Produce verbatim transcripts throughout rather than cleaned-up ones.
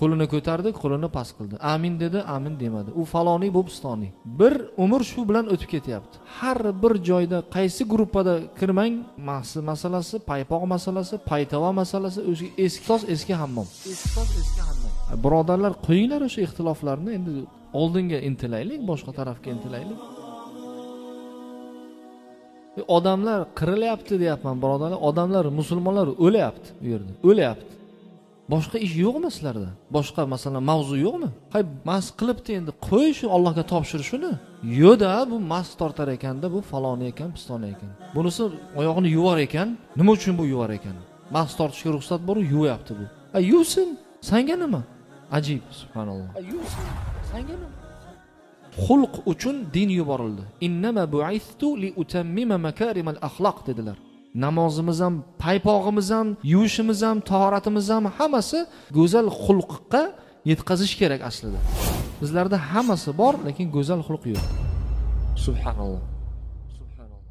qo'lini ko'tardi, qo'lini past qildi. Amin dedi, amin demadi. U faloniy, bu pistoniy. Bir umr shu bilan o'tib ketyapti. Har bir joyda qaysi gruppada kirmang, mahsi masalasi, paypoq masalasi, paytava masalasi, o'sha eski tos, eski hammom. Eski tos, eski hammom. Birodarlar, qo'yinglar o'sha ixtiloflarni, endi oldinga intilaylik, boshqa tarafga intilaylik. Odamlar qirilyapti deyapman, birodarlar. Odamlar, musulmonlar o'lyapti bu yerda. O'lyapti. Boshqa ish yo'qmi sizlarda? Boshqa masalan mavzu yo'qmi? Hay, mas qilibdi endi, qo'y shu Allohga topshir shuni. Yo'da, bu mas tortar ekanda, bu faloni ekan, pistoni ekan. Bunisi oyog'ini yuvar ekan. Nima uchun bu yuvar ekan? Mas tortishga ruxsat bor, yuvayapti bu. Ay, yuvsin. Senga nima? Ajib, subhanalloh. Ay, yuvsin. Senga nima? Xulq uchun din yuborildi. Innama bu'ithtu li utammima makarimal axloq dedilar. Namozimiz ham, paypog'imiz ham, yuvishimiz ham, tahoratimiz ham hammasi go'zal xulqqa yetkazish kerak aslida. Bizlarda hammasi bor, lekin go'zal xulq yo'q. Subhanalloh. Subhanalloh.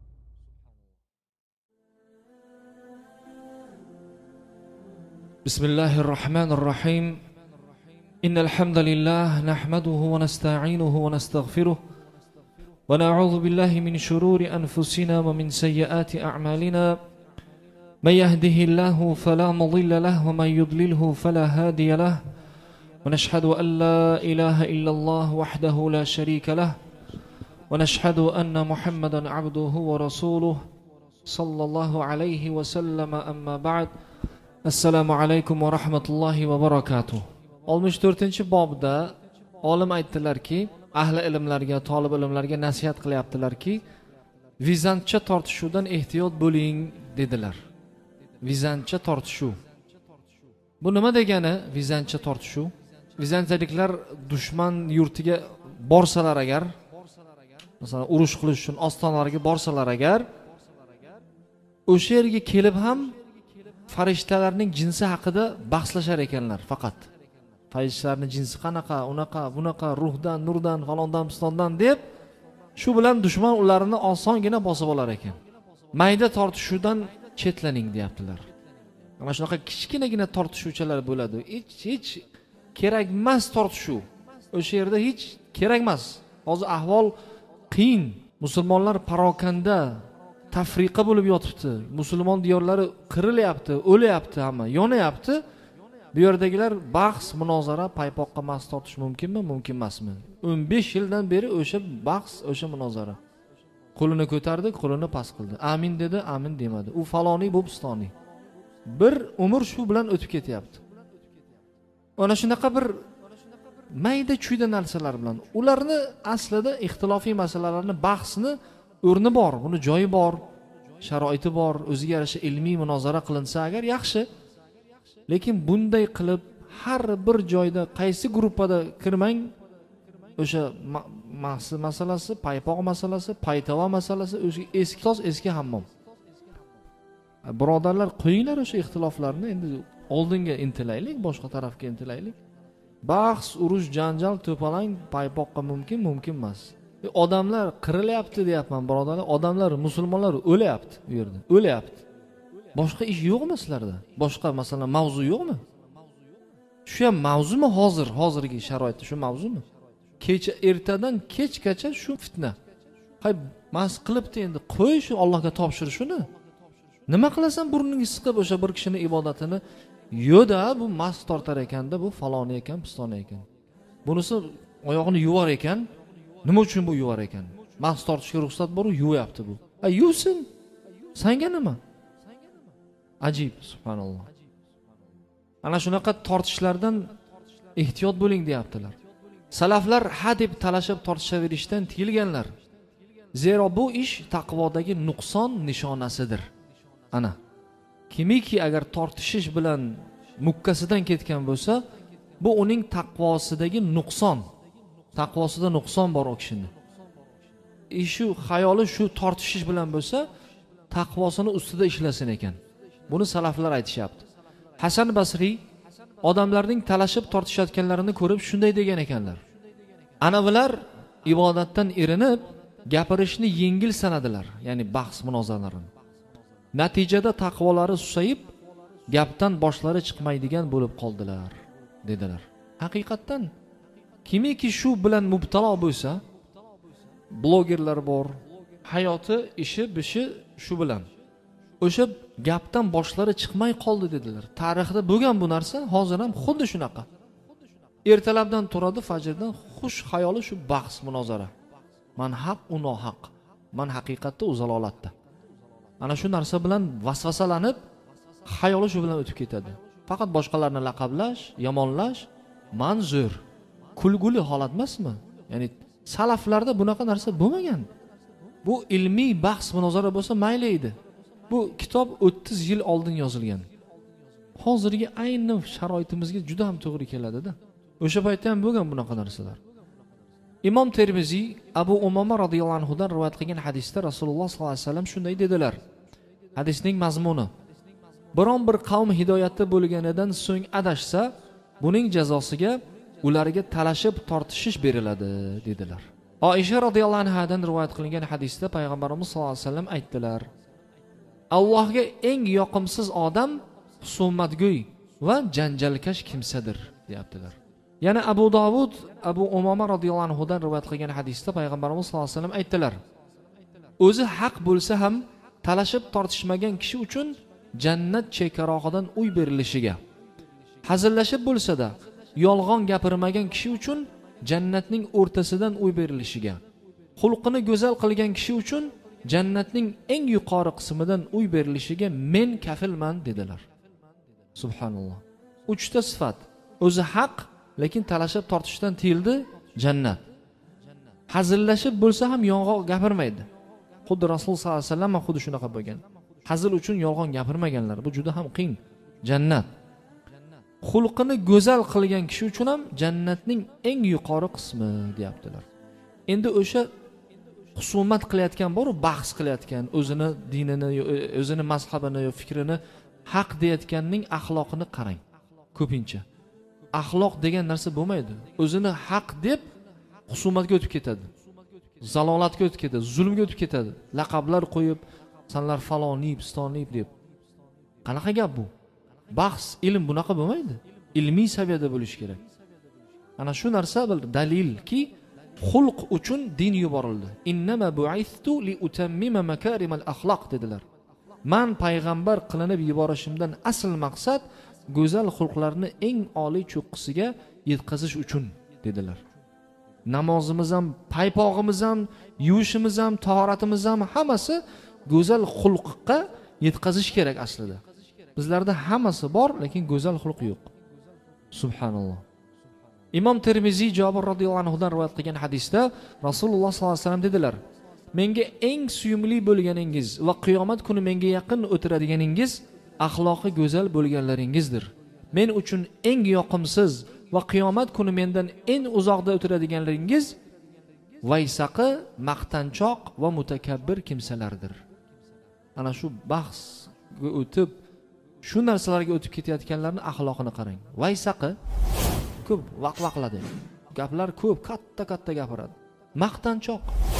Bismillahir rohmanir rohim. Innal hamdalillah nahmaduhu wa nasta'inuhu wa nastaghfiruh. ونعوذ بالله من شرور أنفسنا ومن سيئات أعمالنا من يهده الله فلا مضل له ومن يضلله فلا هادي له ونشهد أن لا إله إلا الله وحده لا شريك له ونشهد أن محمدا عبده ورسوله صلى الله عليه وسلم أما بعد السلام عليكم ورحمة الله وبركاته. oltmish to'rtinchi bobda olim aytdilarki, ahli ilmlarga, talib ilmlarga nasihat qilyaptilarki, vizantcha tortishuvdan ehtiyot bo'ling dedilar. Vizantcha tortishuv. Bu nima degani? Vizantcha tortishuv. Vizantiyaliklar dushman yurtiga borsalar agar, masalan, urush qilish uchun ostonalariga borsalar agar, o'sha yerga kelib ham farishtalarning jinsi haqida bahslashar ekanlar faqat. Farishtalarning jinsi qanaqa, unaqa, bunaqa, ruhdan, nurdan, falondan, pistondan deb, shu bilan dushman ularni osongina bosib olar ekan. Mayda tortishuvdan chetlaning deyaptilar. Mana shunaqa kichkinagina tortishuvchalar bo'ladi. Hech hech kerak emas tortishuv. O'sha yerda hech kerak emas. Hozir ahvol qiyin. Musulmonlar parokanda, tafriqa bo'lib yotibdi. Musulmon diyorlari qirilyapti, o'lyapti hamma, yonayapti. Bu yerdagilar bahs, munozara, paypoqqa mas tortish mumkinmi, mumkin emasmi? o'n besh yildan beri o'sha bahs, o'sha munozara. Qo'lini ko'tardi, qo'lini past qildi. Amin dedi, amin demadi. U faloniy, bu pistoniy. Bir umr shu bilan o'tib ketyapti. Ana shunaqa bir mayda chuyda narsalar bilan ularni aslida ixtilofiy masalalarni bahsni o'rni bor, buni joyi bor, sharoiti bor, o'ziga yarasha ilmiy munozara qilinsa agar yaxshi. Lekin bunday qilib har bir joyda qaysi gruppada kirmang, o'sha mahsi masalasi, paypoq masalasi, paytava masalasi, o'sha eski tos, eski hammom. Birodarlar, qo'yinglar o'sha ixtiloflarni, endi oldinga intilaylik, boshqa tarafga intilaylik. Bahs, urush, janjal, to'palang paypoqqa mumkin, mumkin emas. E, odamlar qirilyapti deyapman, birodarlar. Odamlar, musulmonlar o'lyapti bu yerda. O'lyapti. Boshqa ish yo'qmi sizlarda? Boshqa masalan mavzu yo'qmi? Shu ham mavzumi hozir, hozirgi sharoitda shu mavzumi? Kecha ertadan kechgacha shu fitna. Hay, mas qilibdi endi, qo'y shu Allohga topshir shuni. Nima qilasan burningni siqib o'sha bir kishining ibodatini? Yo'da, bu mas tortar ekanda, bu faloni ekan, pistoni ekan. Bunisi oyog'ini yuvar ekan. Nima uchun bu yuvar ekan? Mas tortishga ruxsat bor, yuvayapti bu. Ay, yuvsin. Senga nima? Ajib, subhanalloh. Ana shunaqa tortishlardan ehtiyot bo'ling deyaptilar. Salaflar ha deb talashib tortishaverishdan tiyilganlar. Zero bu ish taqvodagi nuqson nishonasidir. Ana, kimiki agar tortishish bilan mukkasidan ketgan bo'lsa, bu uning taqvosidagi nuqson. Taqvosida nuqson bor o kishining. Shu xayoli shu tortishish bilan bo'lsa, taqvosini ustida ishlasin ekan. Buni salaflar aytishyapti. Hasan Basriy odamlarning talashib tortishayotganlarini ko'rib shunday degan ekanlar. Anavilar ibodatdan erinib, gapirishni yengil sanadilar, ya'ni bahs munozaralarini. Natijada taqvolari susayib, gapdan boshlari chiqmaydigan bo'lib qoldilar. dedilar. Haqiqatdan kimiki shu bilan mubtalo bo'lsa, blogerlar bor, hayoti, ishi, bishi shu bilan. O'sha gapdan boshlari chiqmay qoldi dedilar. Tarixda bo'lgan bu narsa, hozir ham xuddi shunaqa. Ertalabdan turadi, fajrdan xush xayoli shu bahs, munozara. Man haq, u nohaq. Man haqiqatda, u zalolatda. Ana shu narsa bilan vasvasalanib, xayoli shu bilan o'tib ketadi. Faqat boshqalarni laqablash, yomonlash, man zo'r. Kulguli holat emasmi? Ya'ni salaflarda bunaqa narsa bo'lmagan. Bu ilmiy bahs, munozara bo'lsa mayli edi. Bu kitob o'ttiz yil oldin yozilgan. Hozirgi ayni sharoitimizga juda ham to'g'ri keladi-da. O'sha paytda ham bo'lgan bunaqa narsalar. Imom Termiziy Abu Umoma radhiyallohu anhu dan rivoyat qilgan hadisda Rasululloh sollallohu alayhi vasallam shunday dedilar. Hadisning mazmuni: biron bir qavm hidoyatda bo'lganidan so'ng adashsa, buning jazosiga ularga talashib tortishish beriladi dedilar. Oisha radhiyallohu anha dan rivoyat qilingan hadisda payg'ambarimiz sollallohu alayhi vasallam aytdilar: Allohga eng yoqimsiz odam husumatgo'y va janjalkash kimsadir, deyaptilar. Yana Abu Dovud Abu Umoma radhiyallohu anhu dan rivoyat qilgan hadisda payg'ambarimiz sollallohu alayhi vasallam aytdilar: o'zi haq bo'lsa ham talashib tortishmagan kishi uchun jannat chekarog'idan uy berilishiga, hazillashib bo'lsa-da yolg'on gapirmagan kishi uchun jannatning o'rtasidan uy berilishiga, xulqini go'zal qilgan kishi uchun jannatning eng yuqori qismidan uy berilishiga men kafilman dedilar. Subhanalloh. Uchta sifat. O'zi haq, lekin talashib tortishdan tiyildi, jannat. Hazillashib bo'lsa ham yolg'on gapirmaydi. Xuddi Rasul sollallohu alayhi vasallam ham xuddi shunaqa bo'lgan. Hazil uchun yolg'on gapirmaganlar. Bu juda ham qiyin. Jannat. Xulqini go'zal qilgan kishi uchun ham jannatning eng yuqori qismi deyaptilar. Endi o'sha husumat qilayotgan bor, bahs qilayotgan, o'zini dinini, o'zini mazhabini, fikrini haq deyotganning axloqini qarang. Ko'pincha axloq degan narsa bo'lmaydi. O'zini haq deb husumatga o'tib ketadi. Zalolatga o'tib ketadi, zulmga o'tib ketadi. Laqablar qo'yib, sanlar faloniy, pistoniy deb. Qanaqa gap bu? Bahs, ilm bunaqa bo'lmaydi. Ilmiy saviyada bo'lish kerak. Ana shu narsa bir dalilki, xulq uchun din yuborildi. Innama bu'ithtu li utammima makarimal axloq dedilar. Man payg'ambar qilinib yuborishimdan asl maqsad go'zal xulqlarni eng oliy cho'qqisiga yetkazish uchun dedilar. Namozimiz ham, paypog'imiz ham, yuvishimiz ham, tahoratimiz ham hammasi go'zal xulqqa yetkazish kerak aslida. Bizlarda hammasi bor, lekin go'zal xulq yo'q. Subhanalloh. Imom Termiziy Jabir radhiyallohu anhu dan rivoyat qilgan hadisda Rasululloh sollallohu alayhi vasallam dedilar: menga eng suyumli bo'lganingiz va qiyomat kuni menga yaqin o'tiradiganingiz axloqi go'zal bo'lganlaringizdir. Men uchun eng yoqimsiz va qiyomat kuni mendan eng uzoqda o'tiradiganlaringiz vaysaqi, maqtanchoq va mutakabbir kimsalardir. Ana shu bahsga o'tib, shu narsalarga o'tib ketayotganlarning axloqini qarang. Vaysaqi ko'p vaq-vaqladi. Gaplar ko'p, katta-katta gapiradi. Maqtanchoq.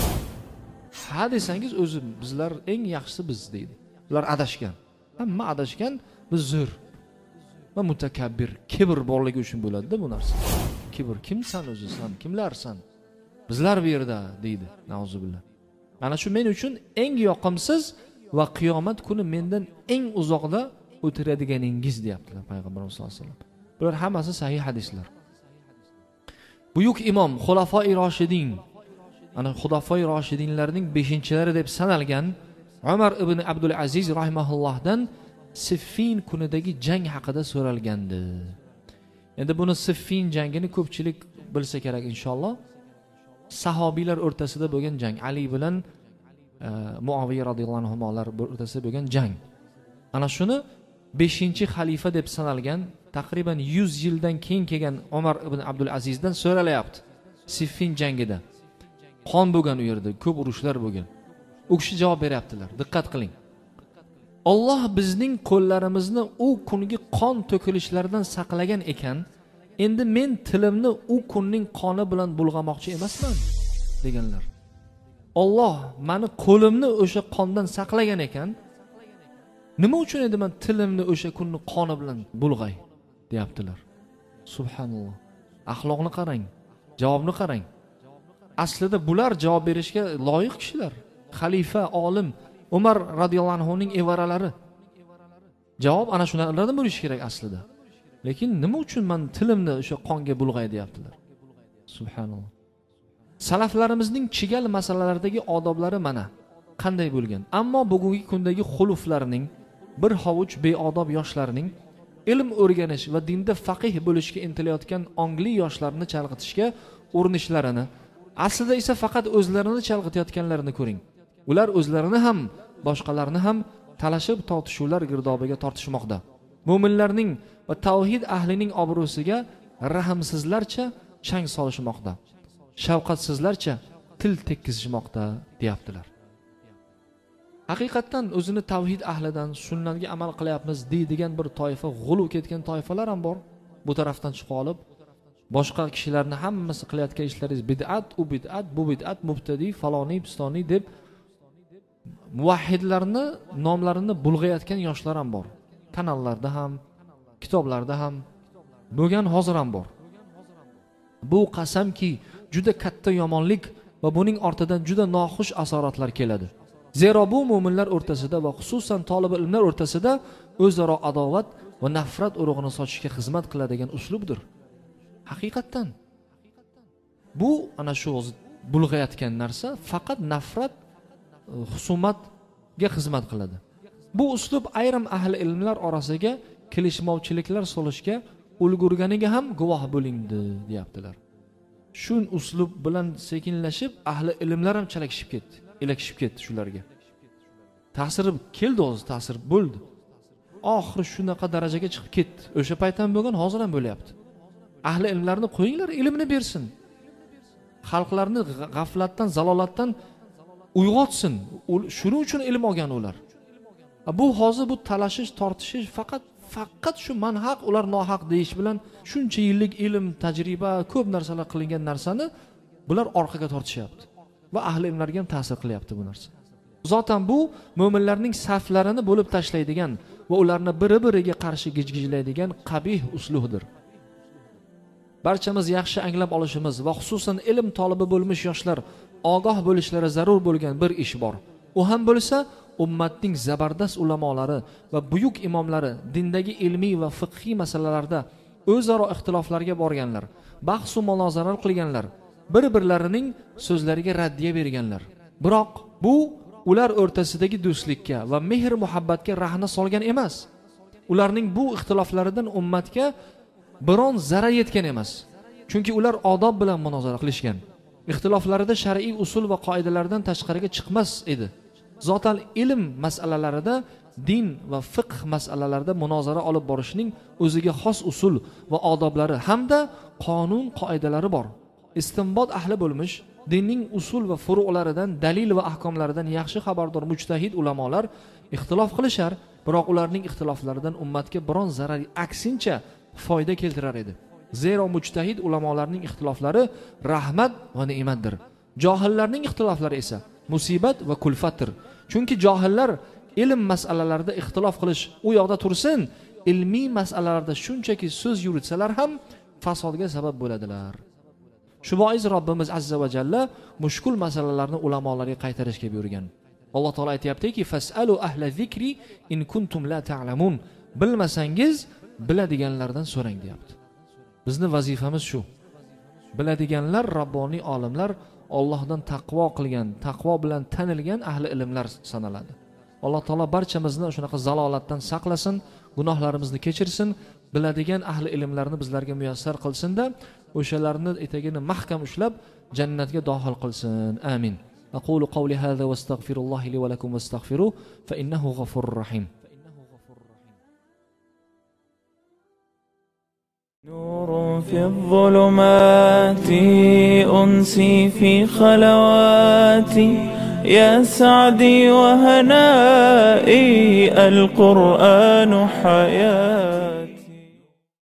Ha desangiz o'zi bizlar eng yaxshisi biz deydi. Ular adashgan. Hamma adashgan, biz zo'r. Va mutakabbir, kibr borligi uchun bo'ladi-da bu narsa. Kibr, kimsan o'zi sen, kimlarsan? Bizlar bu yerda deydi. Nauzubillah. Mana shu men uchun eng yoqimsiz va qiyomat kuni mendan eng uzoqda o'tiradiganingiz deyaptilar payg'ambarimiz sollallohu alayhi vasallam. Bular hammasi sahih hadislar. Buyuk imom Xulafoi Roshidin, ana Xulafoi Roshidinlarning beshinchilari deb sanalgan Umar ibn Abdul Aziz rahimahullohdan Siffin kunidagi jang haqida so'ralgandi. Endi buni Siffin jangini ko'pchilik bilsa kerak inshaalloh. Sahobiylar o'rtasida bo'lgan jang, Ali bilan e, Muaviya radhiyallohu anhular o'rtasida bo'lgan jang. Ana shuni beshinchi xalifa deb sanalgan, taqriban yuz yildan keyin kelgan Umar ibn Abdul Azizdan so'ralayapti. Siffin jangida qon bo'lgan u yerda, ko'p urushlar bo'lgan. U kishi javob beryaptilar. Diqqat qiling. Alloh bizning qo'llarimizni u kungi qon to'kilishlardan saqlagan ekan, endi men tilimni u kunning qoni bilan bulg'amoqchi emasman deganlar. Alloh meni qo'limni o'sha qondan saqlagan ekan, nima uchun endi men tilimni o'sha kunning qoni bilan bulg'ay deyaptilar. Subhanalloh. Axloqni qarang, javobni qarang. Aslida bular javob berishga loyiq kishilar. Xalifa, olim Umar radhiyallohu anhu ning evaralari. Javob ana shulardan bo'lishi kerak aslida. Lekin nima uchun men tilimni o'sha qonga bulg'ay deyaptilar? Subhanalloh. Salaflarimizning chigal masalalardagi odoblari mana qanday bo'lgan. Ammo bugungi kundagi xuluflarning, bir hovuch beodob yoshlarning ilm o'rganish va dinda faqih bo'lishga intilayotgan ongli yoshlarni chalg'itishga urinishlarini, aslida esa faqat o'zlarini chalg'itayotganlarini ko'ring. Ular o'zlarini ham, boshqalarni ham talashib tortishuvlar girdobiga tortishmoqda. Mo'minlarning va tavhid ahlining obro'siga rahmsizlarcha chang solishmoqda. Shafqatsizlarcha til tekkizishmoqda deyaptilar. Haqiqatan o'zini tavhid ahlidan sunnatga amal qilyapmiz deydigan bir toifa g'uluv ketgan toifalar ham bor. Bu tarafdan chiqib olib, boshqa kishilarni hammasi qilayotgan ishlaringiz bid'at, u bid'at, bu bid'at, mubtadi, faloniy, pistoniy deb muvahhidlarni nomlarini bulg'ayotgan yoshlar ham bor. Kanallarda ham, kitoblarda ham bo'lgan, hozir ham bor. Bu qasamki juda katta yomonlik va buning ortidan juda noxush asoratlar keladi. Zero bu mu'minlar o'rtasida va xususan talab ilmlar o'rtasida o'zaro adovat va nafrat urug'ini sochishga xizmat qiladigan uslubdir. Haqiqatan bu ana shu o'zi bulg'ayotgan narsa faqat nafrat, husumatga xizmat qiladi. Bu uslub ayrim ahli ilmlar orasiga kelishmovchiliklar solishga ulgurganiga ham guvoh bo'lingdi deyaptilar. Shun uslub bilan sekinlashib ahli ilmlar ham chalakishib ketdi, elakishib ketdi shularga. Ta'sir keldi, o'zi ta'sir bo'ldi. Oxiri shunaqa darajaga chiqib ketdi. O'sha payt ham bo'lgan, hozir ham bo'lyapti. Ahli ilmlarni qo'yinglar, ilmni bersin. Xalqlarni g'aflatdan, zalolatdan uyg'otsin. Shuning uchun ilm olgan ular. Bu hozir bu talashish, tortishish faqat faqat shu men haq, ular nohaq deyish bilan shuncha yillik ilm, tajriba, ko'p narsalar qilingan narsani bular orqaga tortishyapti va ahli ilmlarga ham ta'sir qilyapti bu narsa. Zotan bu mo'minlarning saflarini bo'lib tashlaydigan va ularni biri-biriga qarshi gijgijlaydigan qabih uslubdir. Barchamiz yaxshi anglab olishimiz va xususan ilm tolibi bo'lmish yoshlar ogoh bo'lishlari zarur bo'lgan bir ish bor. U ham bo'lsa ummatning zabardast ulamolari va buyuk imomlari dindagi ilmiy va fiqhiy masalalarda o'zaro ixtiloflarga borganlar, bahs va munozaralar qilganlar, bir-birlarining so'zlariga raddiya berganlar. Biroq bu ular o'rtasidagi do'stlikka va mehr muhabbatga rahna solgan emas. Ularning bu ixtiloflaridan ummatga biron zarar yetgan emas. Chunki ular odob bilan munozara qilishgan. Ixtiloflarida shar'iy usul va qoidalardan tashqariga chiqmas edi. Zotan ilm masalalarida, din va fiqh masalalarida munozara olib borishning o'ziga xos usul va odoblari hamda qonun qoidalari bor. Istinbot ahli bo'lmish, dinning usul va furu'laridan, dalil va ahkomlaridan yaxshi xabardor mujtahid ulamolar ixtilof qilishar, biroq ularning ixtiloflaridan ummatga biron zarar, aksincha foyda keltirar edi. Zero mujtahid ulamolarning ixtiloflari rahmat va ne'matdir. Johillarning ixtiloflari esa musibat va kulfatdir. Chunki johillar ilm masalalarida ixtilof qilish u yoqda tursin, ilmiy masalalarda shunchaki so'z yuritsalar ham fasodga sabab bo'ladilar. Shu bois Robbimiz azza va jalla mushkul masalalarni ulamolarga qaytarishga buyurgan. Alloh taolo aytayaptiki: "Fasalu ahla zikri in kuntum la ta'lamun." Bilmasangiz biladiganlardan so'rang deyapti. Bizning vazifamiz shu. Biladiganlar Robboniy olimlar, Allohdan taqvo qilgan, taqvo bilan tanilgan ahli ilmlar sanaladi. Alloh taolo barchamizni shunaqa zalolatdan saqlasin, gunohlarimizni kechirsin, biladigan ahli ilmlarni bizlarga muyassar qilsin-da, o'shalarni etagini mahkam ushlab jannatga dohil qilsin. Amin. Aqulu qawli hadha va astaghfirullohi li va lakum wastaghfiruh fa innahu ghafurur rahim. نور في الظلمات أنسي في خلواتي يا سعدي وهنائي القرآن حياتي.